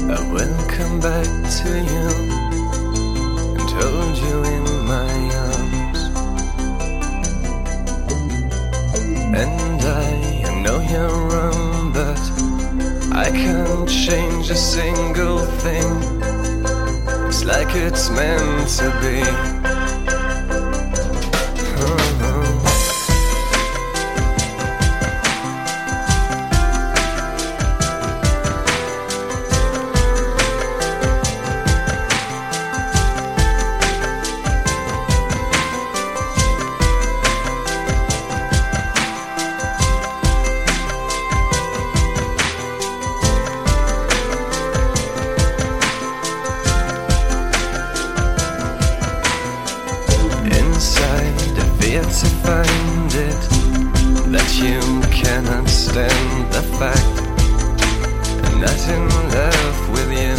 I will come back to you and hold you in my arms. And I know you're wrong, but I can't change a single thing. It's like it's meant to be. To find it, that you cannot stand the fact I'm not in love with you.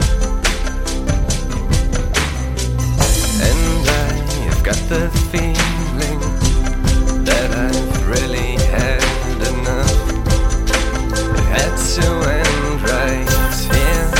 And I've got the feeling that I've really had enough. It had to end right here.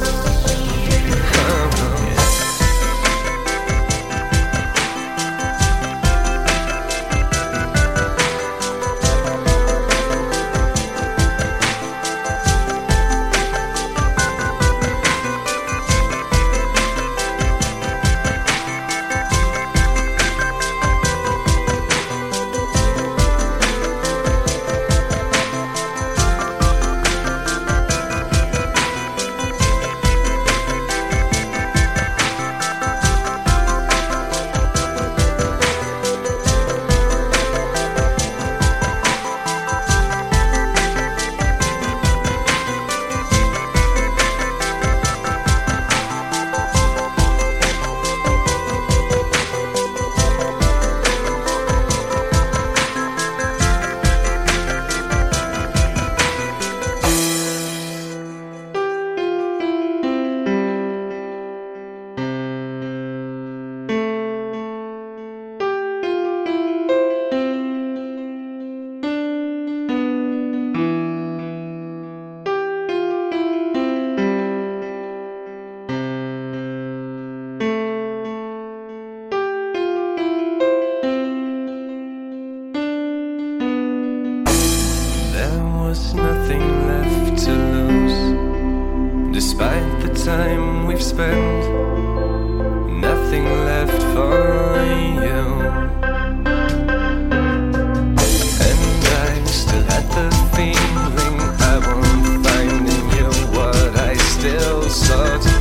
Nothing left to lose, despite the time we've spent. Nothing left for you, and I still had the feeling I won't find in you what I still sought.